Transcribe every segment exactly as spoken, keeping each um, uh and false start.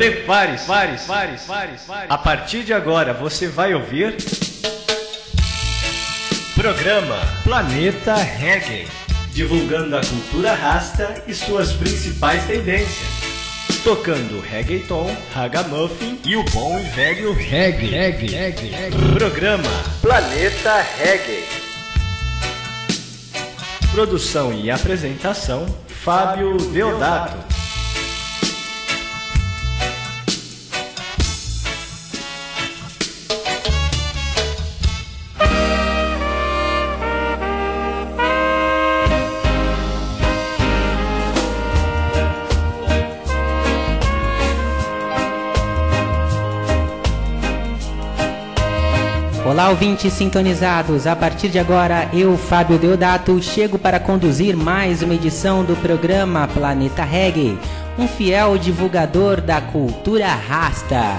Prepare-se, pare-se, pare-se, pare-se, pare-se. A partir de agora você vai ouvir programa Planeta Reggae, divulgando a cultura rasta e suas principais tendências, tocando reggaeton, ragamuffin e o bom e velho reggae. reggae, reggae, reggae. Programa Planeta Reggae. Produção e apresentação Fábio Deodato. Olá, ouvintes sintonizados. A partir de agora, eu, Fábio Deodato, chego para conduzir mais uma edição do programa Planeta Reggae, um fiel divulgador da cultura rasta.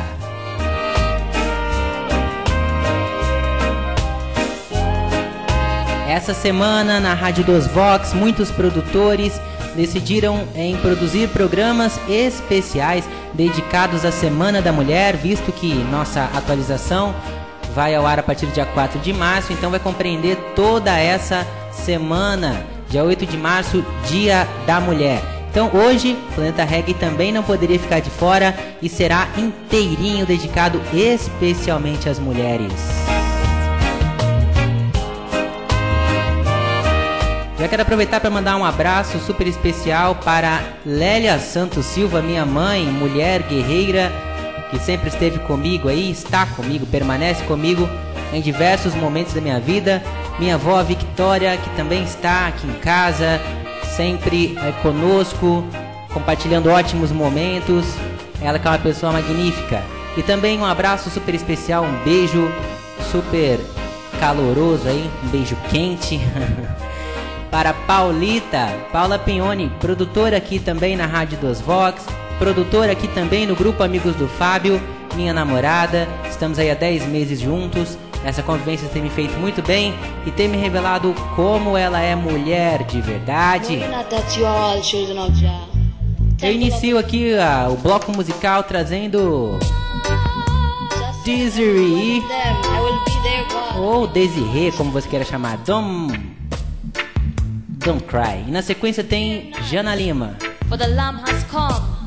Essa semana, na Rádio dos Vox, muitos produtores decidiram em produzir programas especiais dedicados à Semana da Mulher, visto que nossa atualização vai ao ar a partir do dia quatro de março, então vai compreender toda essa semana, dia oito de março, Dia da Mulher. Então hoje, o Planeta Reggae também não poderia ficar de fora e será inteirinho dedicado especialmente às mulheres. Já quero aproveitar para mandar um abraço super especial para Lélia Santos Silva, minha mãe, mulher guerreira, que sempre esteve comigo aí, está comigo, permanece comigo em diversos momentos da minha vida. Minha avó Victória, que também está aqui em casa, sempre é, conosco, compartilhando ótimos momentos. Ela que é uma pessoa magnífica. E também um abraço super especial, um beijo super caloroso aí, um beijo quente para Paulita, Paula Pinhoni, produtora aqui também na Rádio dos Vox, produtora aqui também no grupo Amigos do Fábio, minha namorada. Estamos aí há dez meses juntos. Essa convivência tem me feito muito bem e tem me revelado como ela é mulher de verdade. Eu inicio aqui uh, o bloco musical trazendo Desiree, ou Desiree, como você queira chamar, Don't, Don't Cry. E na sequência tem Jana Lima. For the Lamb has come.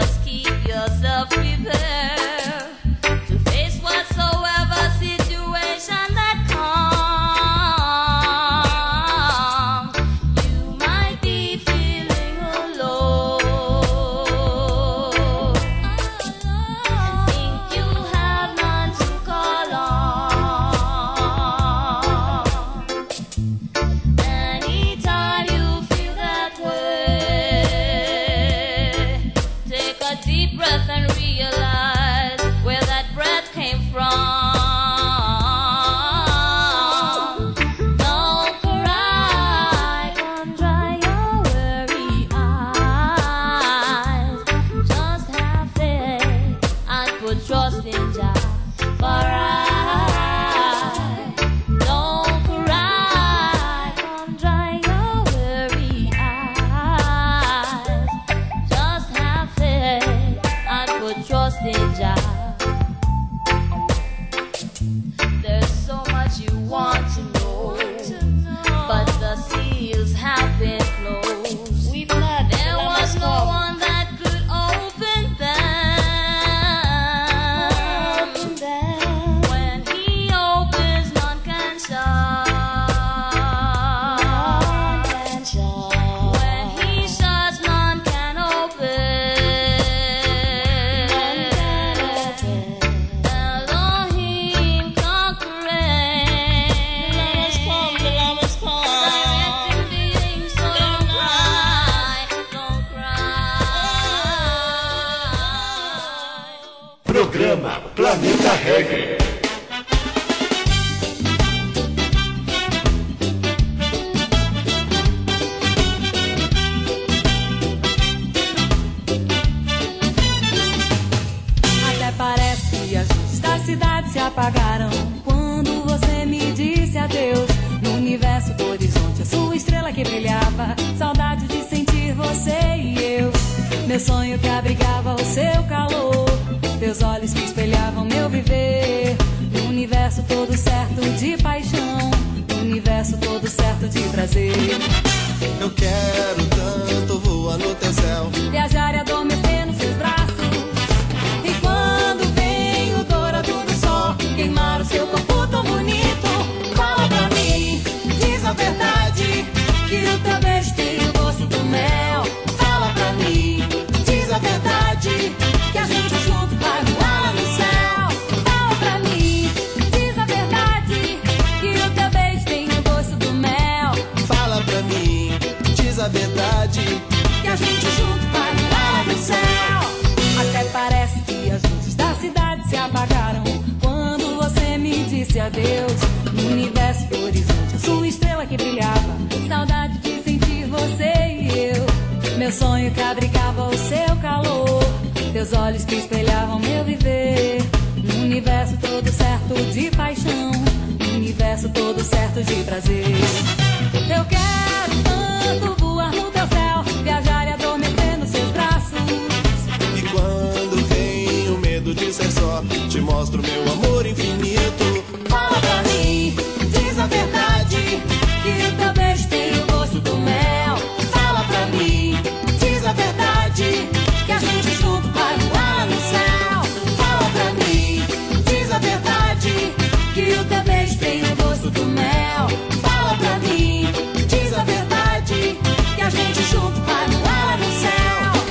just keep yourself prepared to face whatsoever situation that comes. You might be feeling alone and think you have none to call on. Anytime you feel that way, take a deep breath and realize where that breath came from. Don't cry, don't dry your weary eyes. Just have faith and put trust in Jah. For I don't cry, don't dry your weary eyes. Just have faith and put trust in Jah. There's so much you want to know, but the seals have been closed. Weep not, There the Lamb was has no come. one that could open them. When He opens, none can shut. When He shuts, none can open. Elohim conquering. The Lamb has come, the Lamb has come. Directing beings, so don't cry, don't cry. Programa Planeta Reggae. Até parece que as luzes da cidade se apagaram quando você me disse adeus. No universo do horizonte, a sua estrela que brilhava, saudade de sentir você e eu. Meu sonho que abrigava o seu calor, teus olhos que espelhavam meu viver. No universo todo certo de paixão, no universo todo certo de prazer. Eu quero tanto voar no teu céu. Viajar e adormecer nos seus braços. E quando vem o dourado do sol queimar o seu corpo tão bonito, fala pra mim, diz a verdade, que o teu beijo tem o gosto do mel. Fala pra mim, diz a verdade, que a gente junto vai voar no céu. Fala pra mim, diz a verdade, que o teu beijo tem o gosto do mel. Fala pra mim, diz a verdade. Que a gente junto vai voar no céu. Até parece que as luzes da cidade se apagaram quando você me disse adeus. No universo do horizonte, a sua estrela que brilhava, saudade de sentir você e eu. Meu sonho que abrigava o seu calor, teus olhos que espelhavam meu viver. No universo todo certo de paixão, no universo todo certo de prazer. Eu quero tanto voar no teu céu, viajar e adormecer nos seus braços. E quando vem o medo de ser só, te mostro meu amor infinito. Fala pra mim, diz a verdade, que o teu beijo tem o gosto do mel. Fala pra mim, diz a verdade, que a gente junto vai voar no céu. Fala pra mim, diz a verdade, que o teu beijo tem o gosto do mel. Fala pra mim, diz a verdade, que a gente junto vai voar no céu.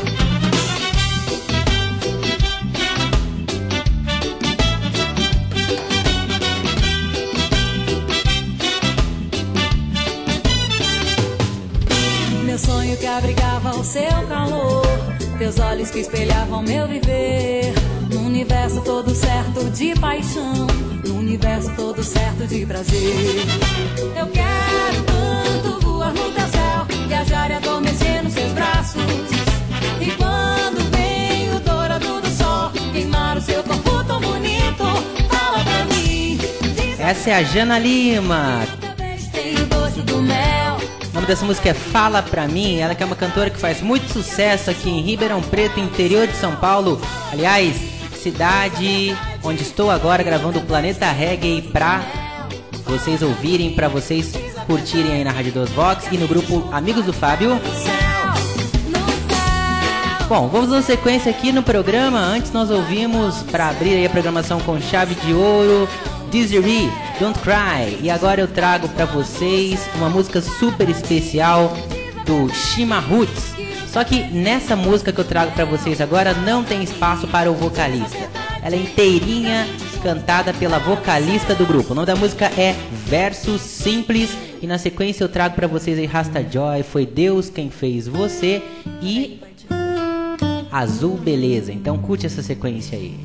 Meu sonho que abrigava o seu calor, teus olhos que espelhavam meu viver. No universo todo certo de paixão, no universo todo certo de prazer. Eu quero tanto voar no teu céu, viajar e adormecer nos seus braços. E quando vem o dourado do sol queimar o seu corpo tão bonito, fala pra mim, diz a Essa é a Jana Lima. teu beijo tem o gosto do mel. O nome dessa música é Fala Pra Mim. Ela que é uma cantora que faz muito sucesso aqui em Ribeirão Preto, interior de São Paulo. Aliás, cidade onde estou agora gravando o Planeta Reggae pra vocês ouvirem, pra vocês curtirem aí na Rádio dos Vox e no grupo Amigos do Fábio. No céu, no céu, Bom, vamos dar sequência aqui no programa. Antes nós ouvimos, para abrir aí a programação com chave de ouro, Desiree, Don't Cry. E agora eu trago para vocês uma música super especial do Shima Roots. Só que nessa música que eu trago para vocês agora não tem espaço para o vocalista. Ela é inteirinha cantada pela vocalista do grupo. O nome da música é Verso Simples. E na sequência eu trago para vocês aí Rasta Joy, Foi Deus Quem Fez Você e Azul Beleza. Então curte essa sequência aí.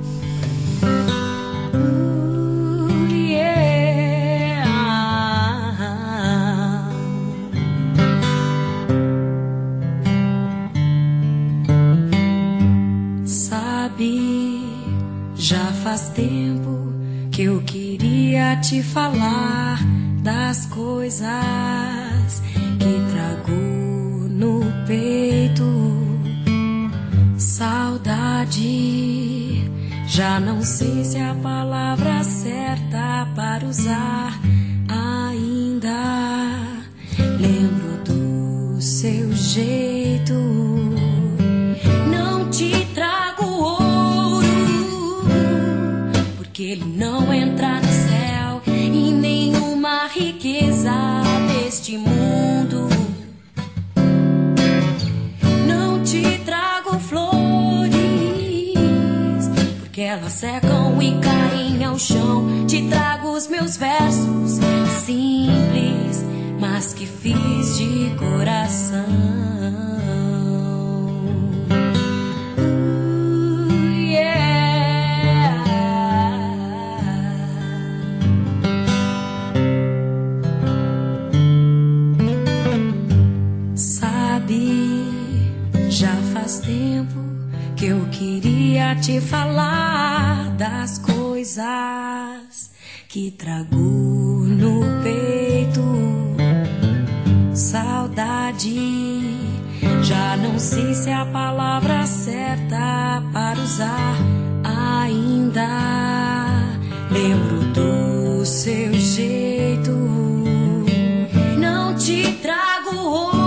Já faz tempo que eu queria te falar das coisas que trago no peito. Saudade, já não sei se é a palavra certa para usar ainda. Lembro do seu jeito. Não te trago ouro, que ele não entra no céu e nenhuma riqueza deste mundo. Não te trago flores, porque elas secam e caem ao chão. Te trago os meus versos simples, mas que fiz de coração. Eu queria te falar das coisas que trago no peito. Saudade, já não sei se é a palavra certa para usar ainda. Lembro do seu jeito. Não te trago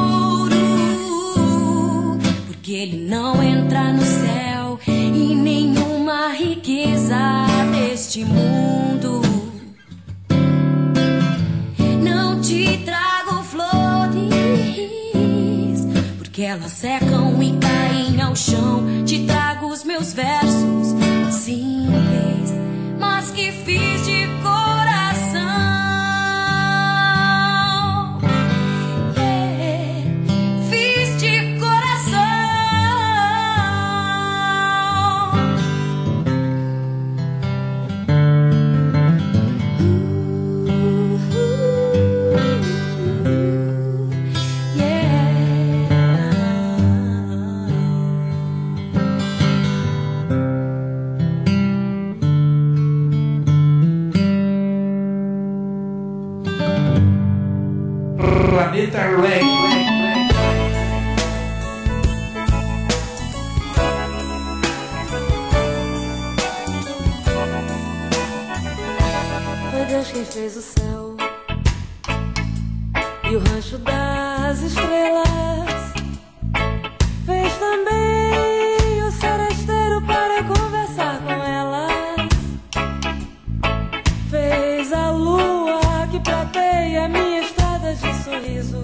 ouro, porque ele não entra no céu e nenhuma riqueza deste mundo. Não te trago flores, porque elas secam e caem ao chão. Te trago os meus versos simples, mas que fiz de coração. Planeta Reggae. Foi Deus quem fez o céu e o rancho das estrelas. Fez também o seresteiro para conversar com elas. Fez a lua que prateia minha estrada de sorrisos,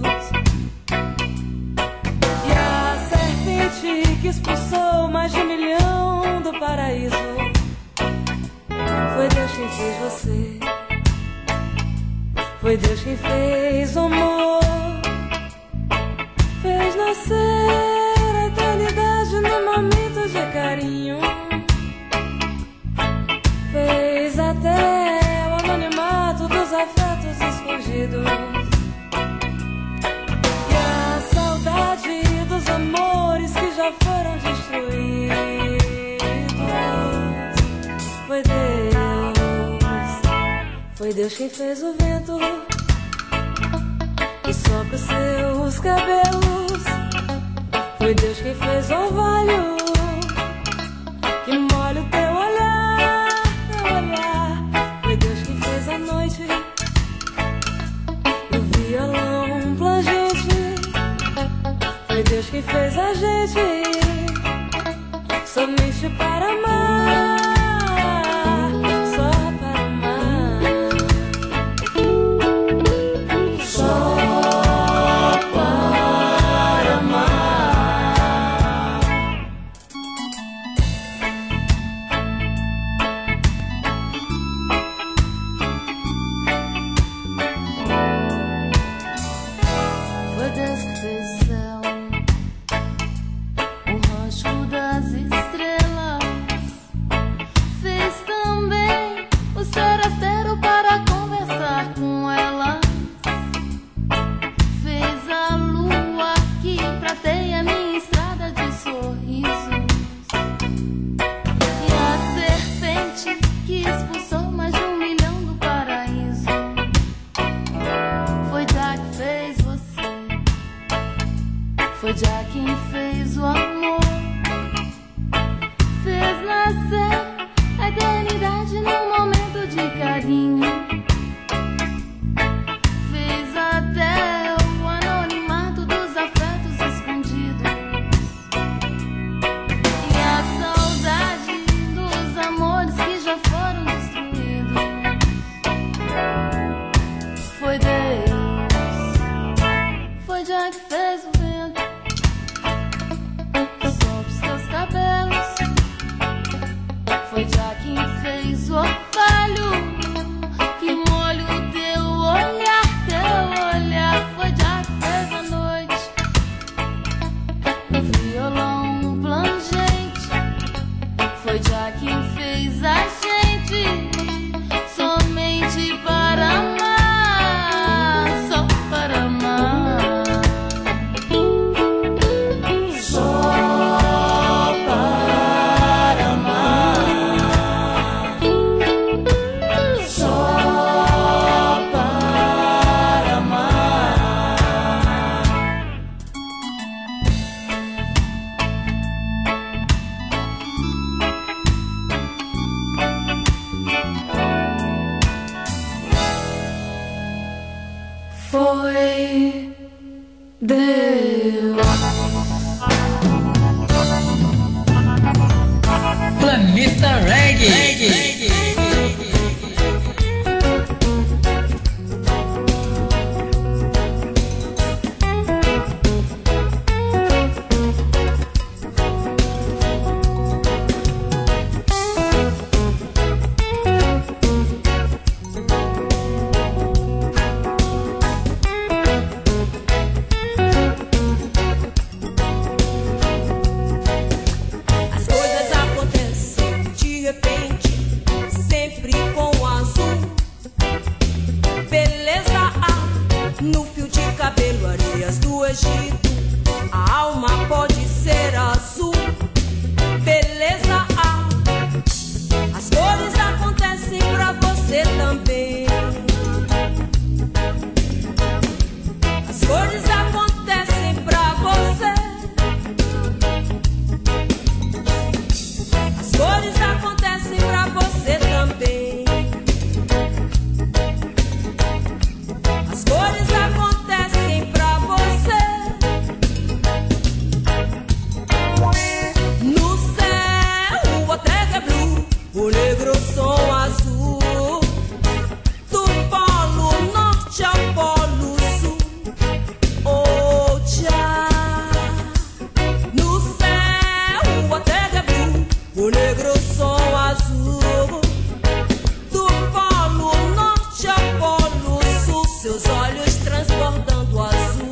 e a serpente que expulsou mais de um milhão do paraíso. Foi Deus quem fez você, foi Deus quem fez o amor. Fez nascer a eternidade num momento de carinho. Fez até o anonimato dos afetos escondidos, e a saudade dos amores que já foram destruídos. Foi Deus, foi Deus quem fez o vento que sopra os seus cabelos. Foi Deus quem fez o orvalho que molha o teu olhar, teu olhar. Foi Deus quem fez a noite e o violão plangente. Foi Deus quem fez a gente somente para amar, só para amar, só para amar. Foi Deus que fez o céu, o rancho das estrelas. Fez também o seresteiro para conversar com elas. Fez a lua que prateia minha estrada de sorrisos, e a serpente que expulsou mais de um milhão do paraíso. Foi já que fez você, foi já quem fez o amor. Fez nascer a eternidade num momento de carinho. Fez até o anonimato dos afetos escondidos, e a saudade dos amores que já foram destruídos. Foi Deus, foi já que fez o vento que sobe os teus cabelos. Foi já quem fez o orvalho que molha o teu olhar, teu olhar. Foi já que fez a noite no violão plangente. Foi já quem fez a gente somente para amar, só para amar, só para amar, só para amar. Foi Deus. Planeta Reggae. As coisas acontecem de repente, sempre com azul. Beleza há no fio de cabelo, areias do Egito. A alma pode ser azul. Beleza há. As cores acontecem pra você também. As cores acontecem pra você. As cores acontecem pra você também. As cores acontecem pra você. No céu a terra é blue, o negro som azul. Do polo norte ao polo sul. Oh, tchau. No céu a terra é blue, o negro som azul. Do polo norte ao polo sul, seus olhos transbordando azul.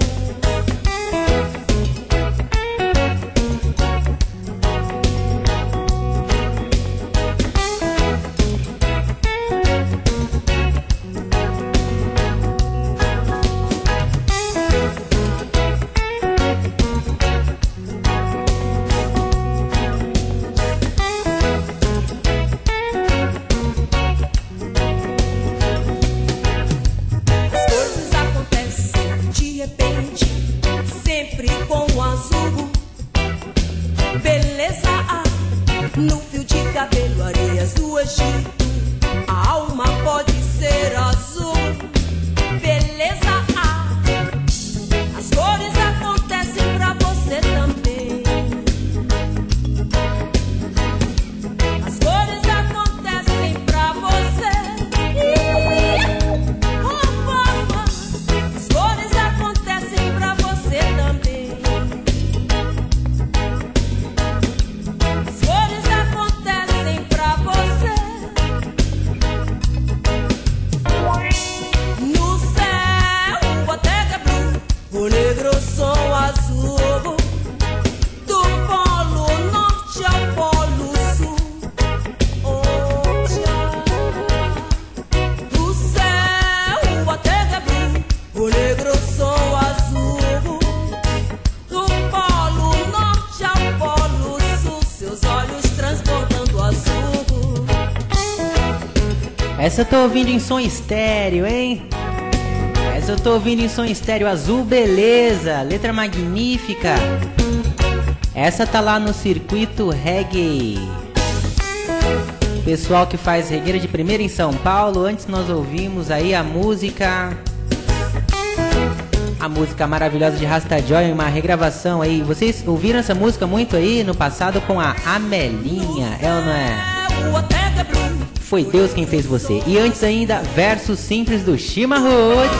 As coisas acontecem de repente, sempre com o azul. Beleza há no fio de cabelo, areias do Egito. A alma pode ser azul. Beleza há. As cores acontecem pra você também. Essa eu tô ouvindo em som estéreo, hein? Essa eu tô ouvindo em som estéreo. Azul Beleza, letra magnífica. Essa tá lá no circuito reggae. Pessoal que faz regueira de primeira em São Paulo. Antes nós ouvimos aí a música A música maravilhosa de Rasta Joy, uma regravação aí. Vocês ouviram essa música muito aí no passado com a Amelinha, é ou não é? Foi Deus quem fez você. E antes ainda, Verso Simples do Shima Roots.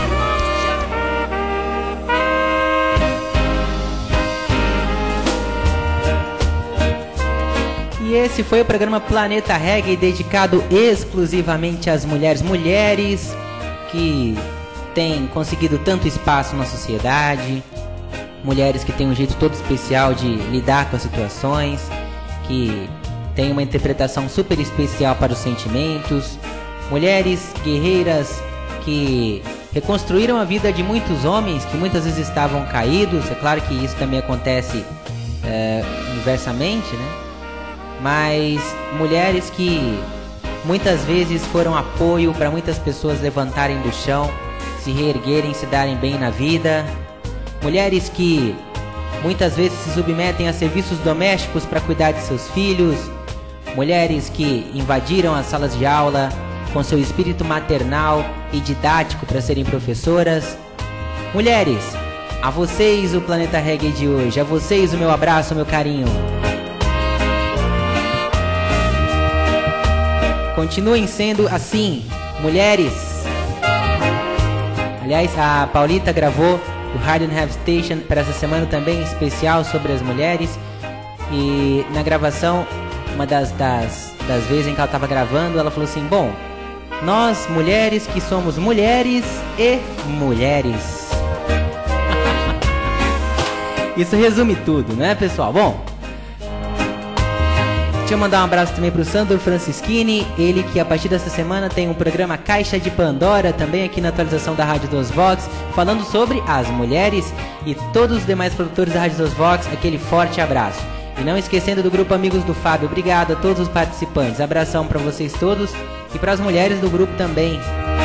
E esse foi o programa Planeta Reggae, dedicado exclusivamente às mulheres. Mulheres que têm conseguido tanto espaço na sociedade. Mulheres que têm um jeito todo especial de lidar com as situações. Que têm uma interpretação super especial para os sentimentos. Mulheres guerreiras que reconstruíram a vida de muitos homens que muitas vezes estavam caídos. É claro que isso também acontece é, inversamente, né? Mas mulheres que muitas vezes foram apoio para muitas pessoas levantarem do chão, se reerguerem, se darem bem na vida. Mulheres que muitas vezes se submetem a serviços domésticos para cuidar de seus filhos. Mulheres que invadiram as salas de aula com seu espírito maternal e didático para serem professoras. Mulheres, a vocês o Planeta Reggae de hoje, a vocês o meu abraço, o meu carinho. Continuem sendo assim, mulheres. Aliás, a Paulita gravou o Hard and Have Station para essa semana também, especial sobre as mulheres. E na gravação, uma das, das, das vezes em que ela estava gravando, ela falou assim: bom, nós mulheres que somos mulheres e mulheres. Isso resume tudo, né, pessoal? Bom, deixa eu mandar um abraço também pro Sandro Francischini, ele que a partir dessa semana tem um programa Caixa de Pandora, também aqui na atualização da Rádio dos Vox, falando sobre as mulheres, e todos os demais produtores da Rádio dos Vox, aquele forte abraço. E não esquecendo do grupo Amigos do Fábio, obrigado a todos os participantes, abração para vocês todos e para as mulheres do grupo também.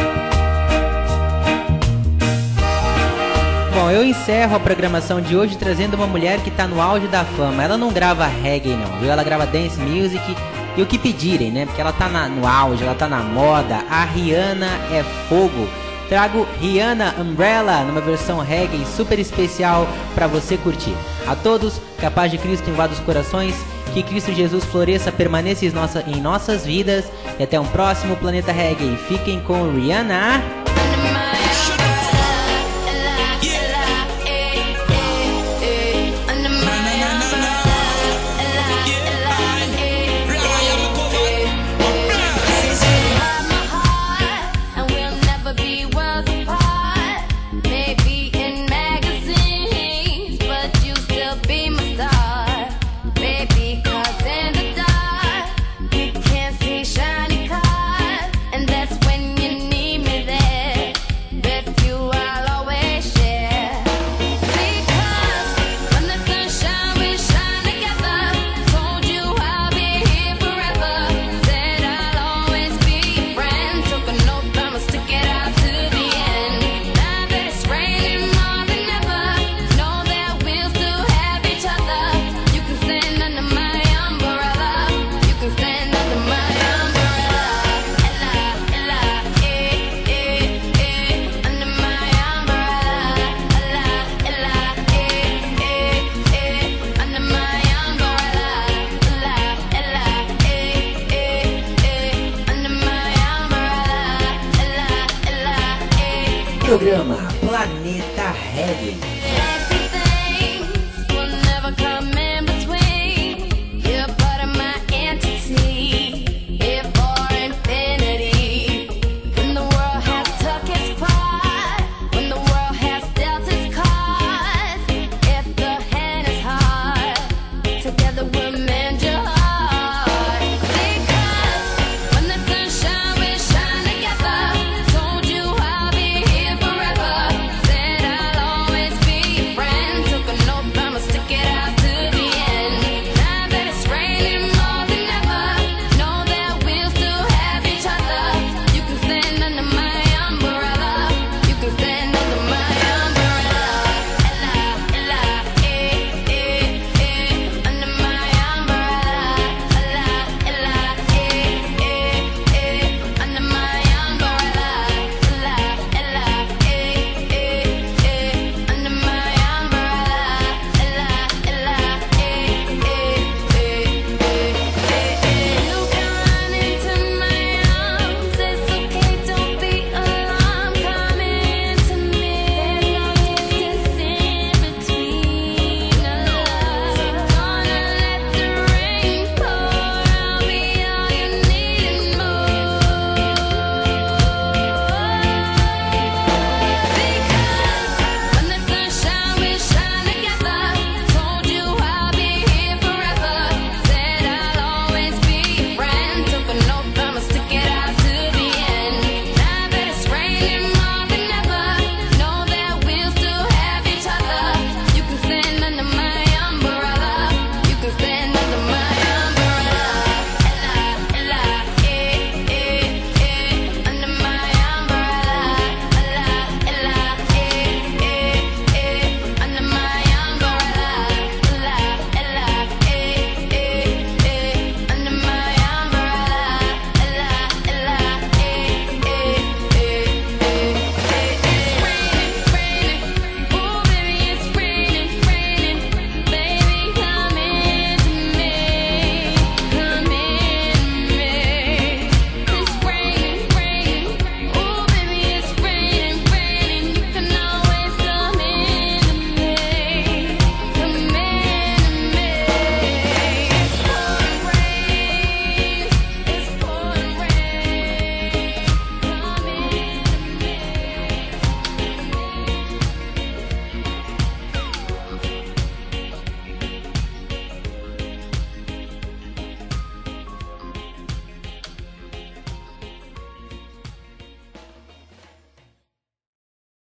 Bom, eu encerro a programação de hoje trazendo uma mulher que tá no auge da fama. Ela não grava reggae não, viu? Ela grava dance music e o que pedirem, né? Porque ela tá na, no auge, ela tá na moda. A Rihanna é fogo. Trago Rihanna Umbrella numa versão reggae super especial pra você curtir. A todos, que a paz de Cristo invada os corações, que Cristo Jesus floresça, permaneça em, nossa, em nossas vidas. E até um próximo Planeta Reggae. Fiquem com Rihanna. Programa Planeta Reggae.